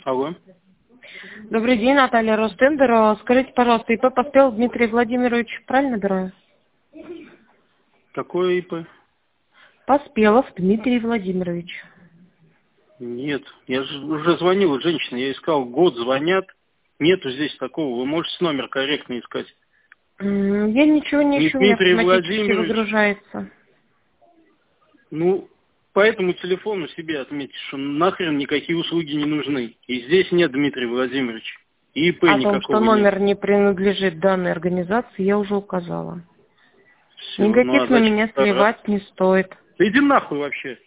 Алло. Добрый день, Наталья Ростендер. Скажите, пожалуйста, ИП Поспел Дмитрий Владимирович, правильно набираю? Какое ИП? Поспелов Дмитрий Владимирович. Нет, я же уже звонил женщине, я искал, год звонят, нету здесь такого, вы можете номер корректно искать. Я ничего не Не ищу, у меня Дмитрий автоматически Владимирович, выгружается. ну, по этому телефону себе отметьте, что нахрен никакие услуги не нужны. И здесь нет Дмитрия Владимировича. И ИП О том, что никакого нет. номер не принадлежит данной организации, я уже указала. Все, ну а Негатив на зачем меня стараться? сливать не стоит. Да иди нахуй вообще.